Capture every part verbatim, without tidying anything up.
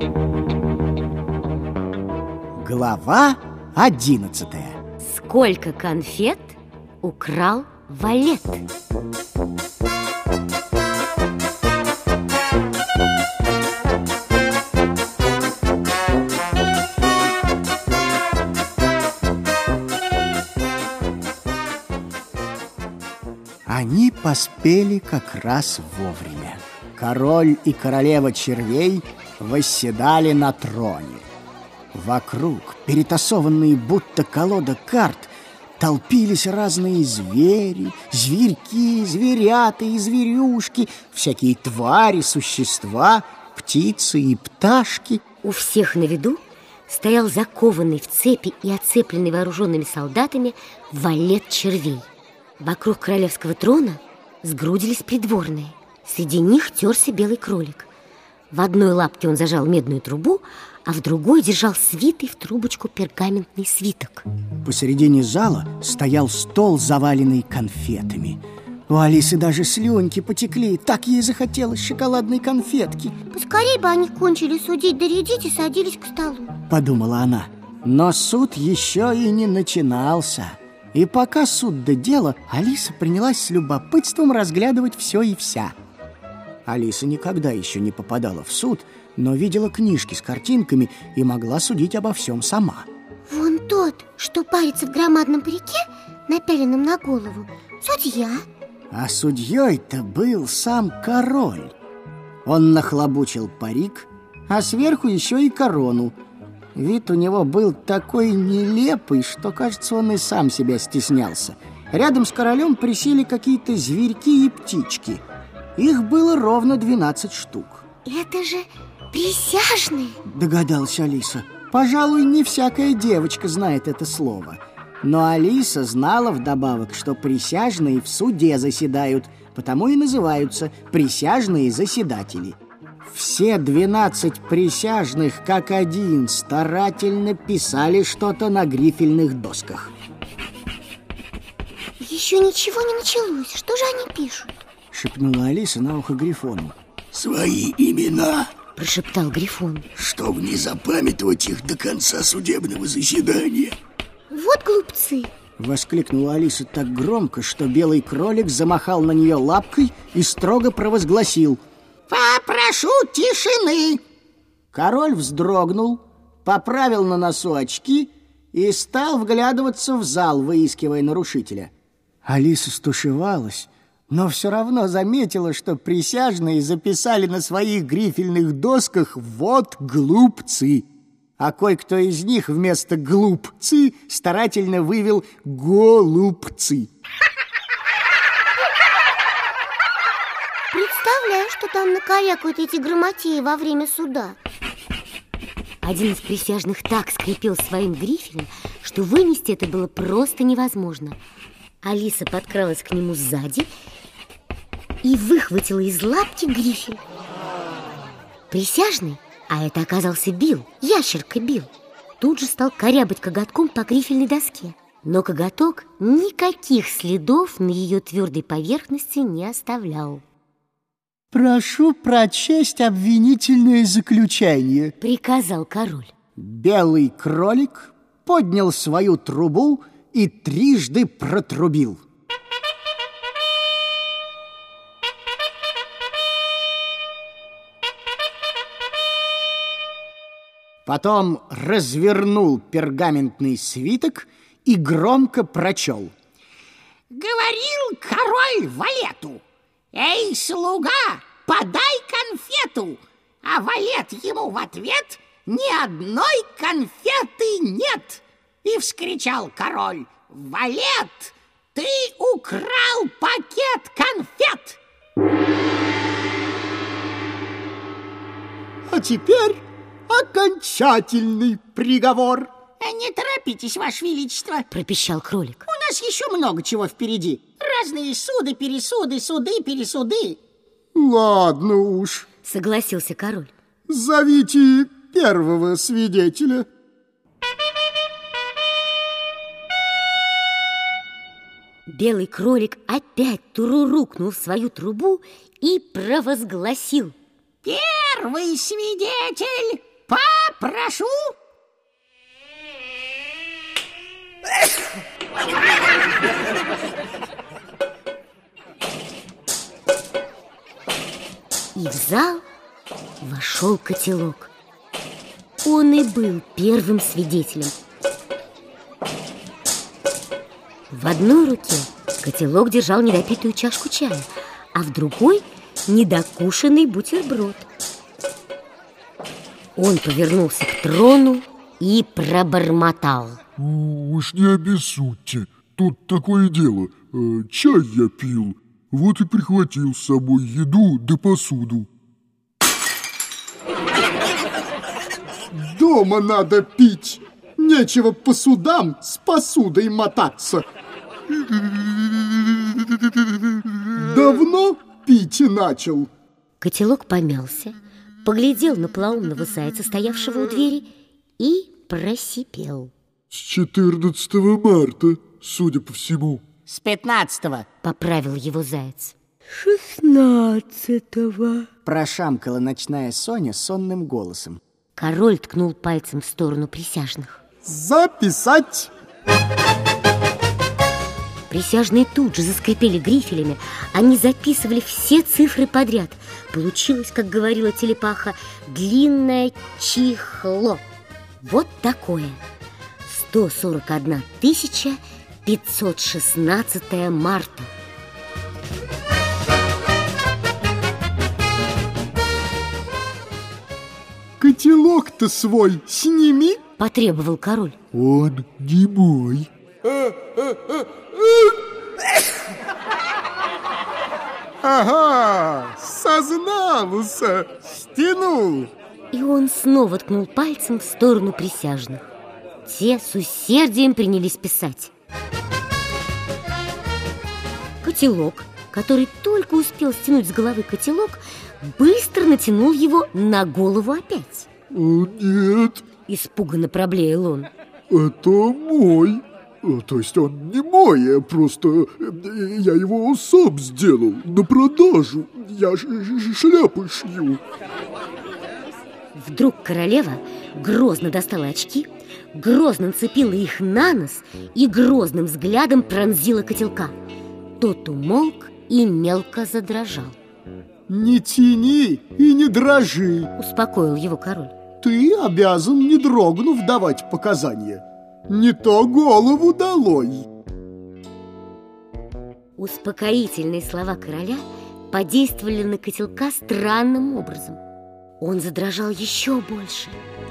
Глава одиннадцатая. Сколько конфет украл Валет? Они поспели как раз вовремя. Король и королева червей восседали на троне. Вокруг, перетасованные будто колода карт, толпились разные звери, зверьки, зверята и зверюшки, всякие твари, существа, птицы и пташки. У всех на виду стоял закованный в цепи и оцепленный вооруженными солдатами Валет червей. Вокруг королевского трона сгрудились придворные. Среди них терся белый кролик. В одной лапке он зажал медную трубу, а в другой держал свитый в трубочку пергаментный свиток. Посередине зала стоял стол, заваленный конфетами. У Алисы даже слюнки потекли. Так ей захотелось шоколадной конфетки. Поскорей бы они кончили судить да рядить и садились к столу, подумала она. Но суд еще и не начинался. И пока суд до дела, Алиса принялась с любопытством разглядывать все и вся. Алиса никогда еще не попадала в суд, но видела книжки с картинками и могла судить обо всем сама. Вон тот, что парится в громадном парике, напяленном на голову, судья. А судьей-то был сам король. Он нахлобучил парик, а сверху еще и корону. Вид у него был такой нелепый, что, кажется, он и сам себя стеснялся. Рядом с королем присели какие-то зверьки и птички. Их было ровно двенадцать штук. Это же присяжные, догадалась Алиса. Пожалуй, не всякая девочка знает это слово. Но Алиса знала вдобавок, что присяжные в суде заседают, потому и называются присяжные заседатели. Все двенадцать присяжных, как один, старательно писали что-то на грифельных досках. Еще ничего не началось. Что же они пишут? Шепнула Алиса на ухо Грифону. Свои имена, прошептал Грифон, чтоб не запамятовать их до конца судебного заседания. Вот глупцы! Воскликнула Алиса так громко, что белый кролик замахал на нее лапкой и строго провозгласил: «Попрошу тишины!» Король вздрогнул, поправил на носу очки и стал вглядываться в зал, выискивая нарушителя. Алиса стушевалась, но все равно заметила, что присяжные записали на своих грифельных досках «Вот глупцы», а кое-кто из них вместо «глупцы» старательно вывел «голубцы». Представляю, что там накорякают эти грамотеи во время суда. Один из присяжных так скрипел своим грифелем, что вынести это было просто невозможно. Алиса подкралась к нему сзади и выхватила из лапки грифель. Присяжный, а это оказался Билл, ящерка Билл, тут же стал корябать коготком по грифельной доске. Но коготок никаких следов на ее твердой поверхности не оставлял. «Прошу прочесть обвинительное заключение», — приказал король. Белый кролик поднял свою трубу и трижды протрубил. Потом развернул пергаментный свиток и громко прочел. «Говорил король Валету: эй, слуга, подай конфету!» А Валет ему в ответ: ни одной конфеты нет. И вскричал король: «Валет, ты украл пакет конфет!» А теперь окончательный приговор. «Не торопитесь, Ваше Величество», — пропищал кролик. «У нас еще много чего впереди. Разные суды, пересуды, суды, пересуды». «Ладно уж», — согласился король. «Зовите первого свидетеля». Белый кролик опять турурукнул в свою трубу и провозгласил: «Первый свидетель Попрошу. И в зал вошел котелок. Он и был первым свидетелем. В одной руке котелок держал недопитую чашку чая, а в другой недокушенный бутерброд. Он повернулся к трону и пробормотал: «Уж не обессудьте, тут такое дело. Чай я пил, вот и прихватил с собой еду да посуду». Дома надо пить. Нечего по судам с посудой мотаться. Давно пить начал? Котелок помялся, поглядел на полоумного зайца, стоявшего у двери, и просипел: «С четырнадцатого марта, судя по всему». С пятнадцатого, поправил его заяц. «Шестнадцатого», прошамкала ночная Соня сонным голосом. Король ткнул пальцем в сторону присяжных. Записать. Присяжные тут же заскрипели грифелями. Они записывали все цифры подряд. Получилось, как говорила телепаха, длинное число. Вот такое: сто сорок одна тысяча пятьсот шестнадцатое марта. Котелок-то свой сними, потребовал король. Он не мой. Ага, сознался, стянул. И он снова ткнул пальцем в сторону присяжных. Те с усердием принялись писать. Котелок, который только успел стянуть с головы котелок, быстро натянул его на голову опять. О, нет, испуганно проблеял он. Это мой. То есть он не мой, просто я его сам сделал на продажу. Я шляпы шью. Вдруг королева грозно достала очки, грозно нацепила их на нос и грозным взглядом пронзила котелка. Тот умолк и мелко задрожал. Не тяни и не дрожи, успокоил его король. Ты обязан, не дрогнув, давать показания. Не то голову долой. Успокоительные слова короля подействовали на котелка странным образом. Он задрожал еще больше.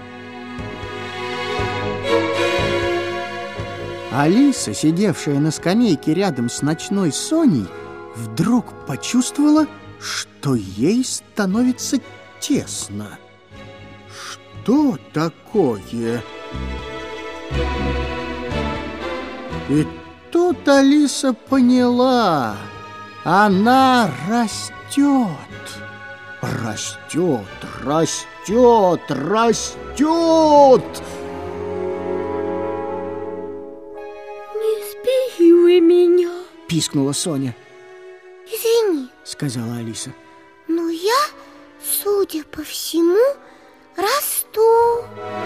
Алиса, сидевшая на скамейке рядом с ночной Соней, вдруг почувствовала, что ей становится тесно. Что такое? И тут Алиса поняла: она растет. Растет, растет, растет. «Не сбей вы меня!» — пискнула Соня. Извини, — сказала Алиса. но я, судя по всему, расту.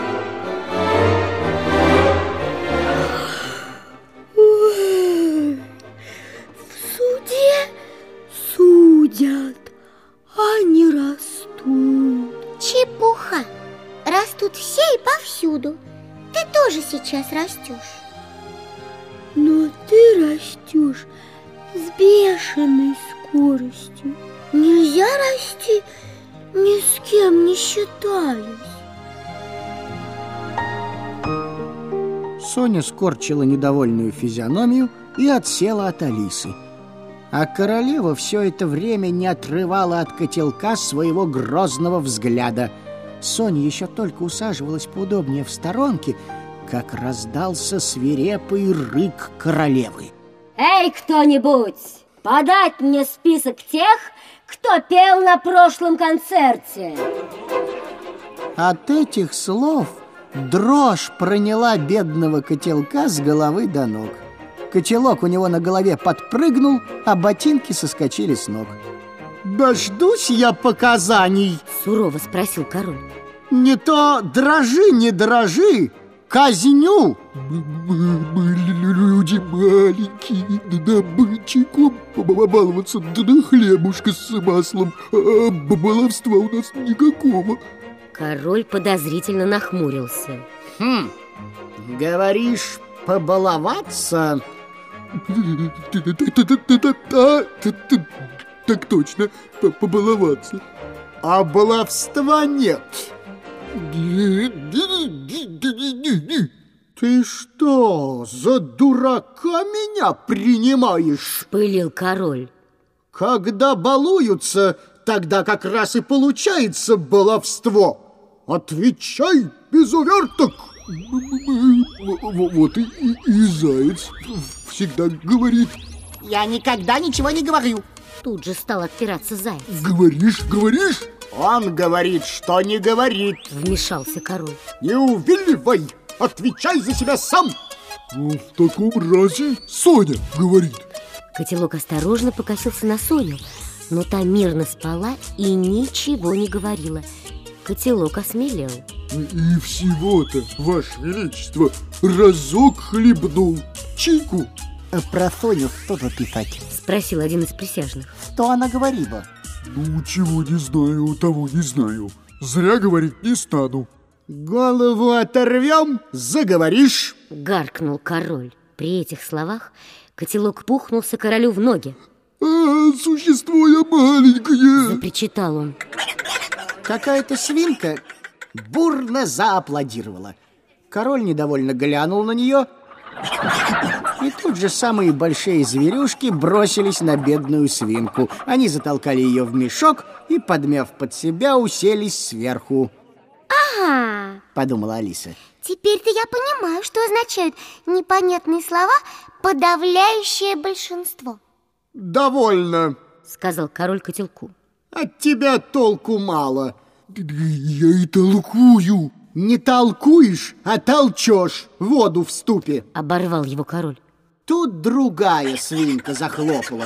В суде судят, а не растут. Чепуха. Растут все и повсюду. Ты тоже сейчас растешь. Но ты растешь с бешеной скоростью. Нельзя расти, ни с кем не считаясь. Соня скорчила недовольную физиономию и отсела от Алисы. А королева все это время не отрывала от котелка своего грозного взгляда. Соня еще только усаживалась поудобнее в сторонке, как раздался свирепый рык королевы. Эй, кто-нибудь, подать мне список тех, кто пел на прошлом концерте. От этих слов дрожь проняла бедного котелка с головы до ног. Котелок у него на голове подпрыгнул, а ботинки соскочили с ног. Дождусь я показаний. Сурово спросил король. Не то дрожи, не дрожи, казню. Мы, мы люди маленькие, да бычиком побаловаться, да на хлебушка с маслом, а баловства у нас никакого. Король подозрительно нахмурился. Хм, говоришь, побаловаться? Так точно, побаловаться. А баловства нет. Ты что, за дурака меня принимаешь? Пылил король. Когда балуются, тогда как раз и получается баловство. Отвечай без уверток. Вот и, и, и заяц всегда говорит. Я никогда ничего не говорю. Тут же стал отпираться заяц. Говоришь, говоришь? Он говорит, что не говорит. Вмешался король. Не увиливай, отвечай за себя сам. Ну, в таком разе Соня говорит. Котелок осторожно покосился на Соню, но та мирно спала и ничего не говорила. Котелок осмелел. И всего-то, Ваше Величество, разок хлебнул чайку. Про Соню что-то писать? Спросил один из присяжных. Что она говорила? Ну, чего не знаю, того не знаю. Зря говорить не стану. Голову оторвем, заговоришь. Гаркнул король. При этих словах котелок пухнулся королю в ноги. А, существо я маленькое! Запричитал он. Какая-то свинка бурно зааплодировала. Король недовольно глянул на нее, и тут же самые большие зверюшки бросились на бедную свинку. Они затолкали ее в мешок и, подмяв под себя, уселись сверху. Ага, подумала Алиса. Теперь-то я понимаю, что означают непонятные слова «подавляющее большинство». Довольно, сказал король котелку. От тебя толку мало. Я и толкую. Не толкуешь, а толчешь воду в ступе. Оборвал его король. Тут другая свинка захлопала.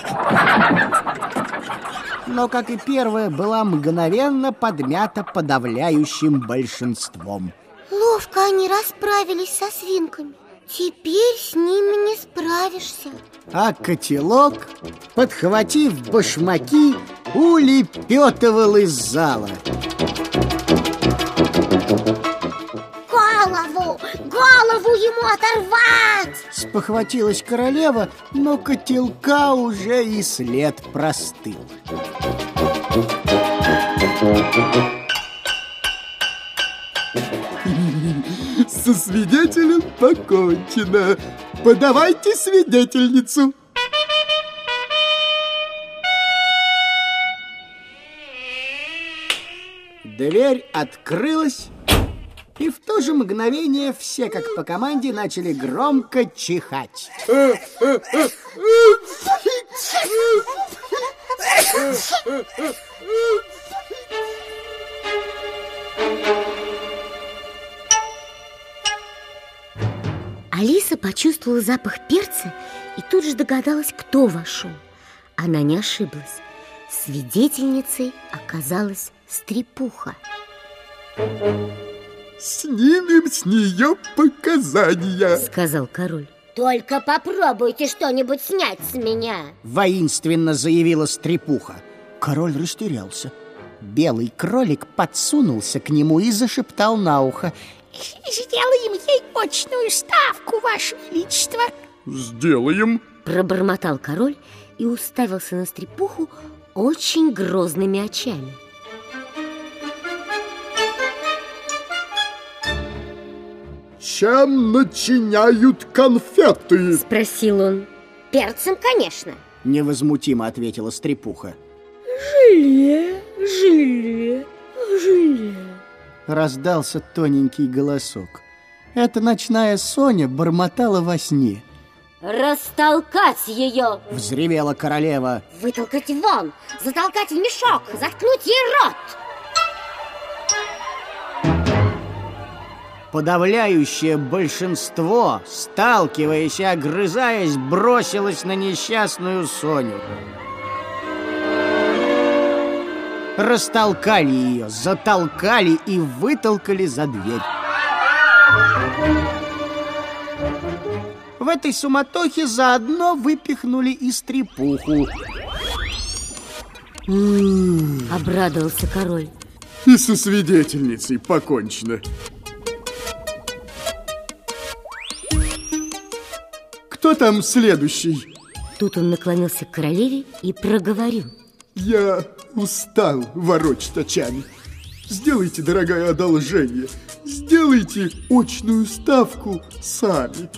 Но, как и первая, была мгновенно подмята подавляющим большинством. Ловко они расправились со свинками. Теперь с ними не справишься. А котелок, подхватив башмаки, улепетывал из зала. Голову! Голову ему оторвать! Спохватилась королева, но котелка уже и след простыл. Со свидетелем покончено. Подавайте свидетельницу. Дверь открылась, и в то же мгновение все, как по команде, начали громко чихать. Алиса почувствовала запах перца и тут же догадалась, кто вошел. Она не ошиблась. Свидетельницей оказалась Стрепуха. Снимем с нее показания, сказал король. Только попробуйте что-нибудь снять с меня, воинственно заявила Стрепуха. Король растерялся. Белый кролик подсунулся к нему и зашептал на ухо: «Сделаем ей очную ставку, Ваше Величество!» «Сделаем!» Пробормотал король и уставился на Стрепуху очень грозными очами. Чем начиняют конфеты? Спросил он. Перцем, конечно. Невозмутимо ответила Стрепуха. Желе, желе, желе. Раздался тоненький голосок. Эта ночная Соня бормотала во сне. Растолкать ее! Взревела королева. Вытолкать вон, затолкать в мешок, заткнуть ей рот! Подавляющее большинство, сталкиваясь и огрызаясь, бросилось на несчастную Соню. растолкали ее, затолкали и вытолкали за дверь. В этой суматохе заодно выпихнули и стрепуху. Обрадовался король. И со свидетельницей покончено. Кто там следующий? Тут он наклонился к королеве и проговорил. Я устал ворочать очами. Сделайте, дорогая, одолжение. Сделайте очную ставку сами.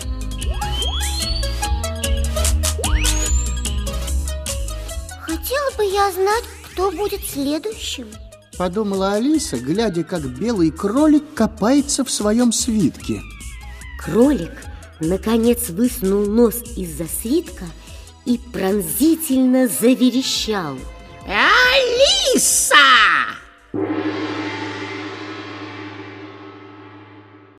Хотела бы я знать, кто будет следующим. Подумала Алиса, глядя, как белый кролик копается в своем свитке. Кролик наконец высунул нос из-за свитка и пронзительно заверещал. Алиса!